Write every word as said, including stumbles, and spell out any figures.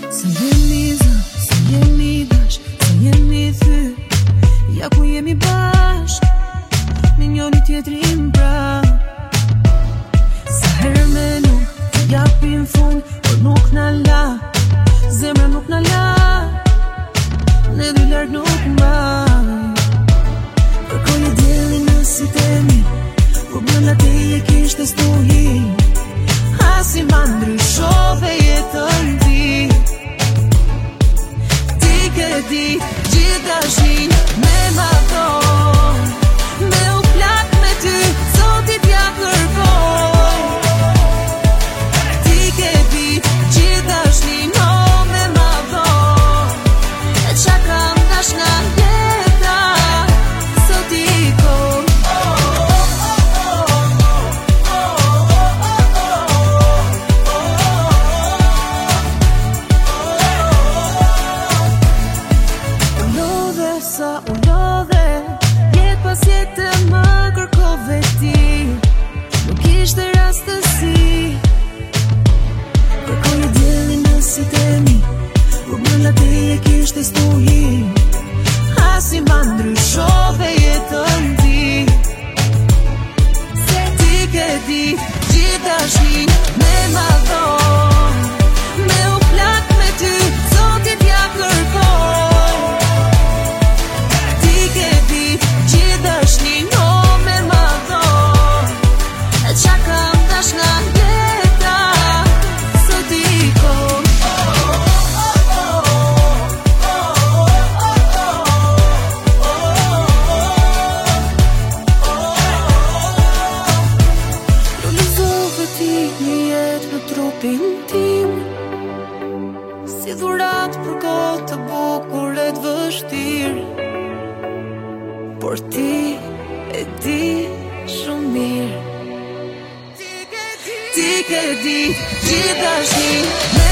Se jemi zë, se jemi dash, se jemi thy. Ja ku jemi bashk, me njoni tjetrin pra. Sa herë me nuk të japim fund, por nuk na la, zemra nuk na la, ne dy larg nuk mbaj. Kërkoj e diellin në sytë e mi, kur brenda teje kishte stuhi. Asi ma ndryshove jetën ti. Ti ke di gjithë dashin me ma thon, me u plak me ty, zotit ja kërkoj. Ti ke di gjithë dashin no me ma thon, e qa kam dash nga jeta, sot i kon. Sa u lodhe, jet pas jetë më kërkove ti. Nuk ishte rastësi. Kërkoj e diellin në sytë e mi, kur brenda teje kishte stuhi. Asi ma ndryshove jetën ti. Se ti ke di gjithë dashin me ma thon, me u plak me ty, zotit ja kërkoj. Trupin tim, si dhurat për kohë të bukur e të vështirë, por ti e di shumë mirë. Ti ke di gjithë dashin.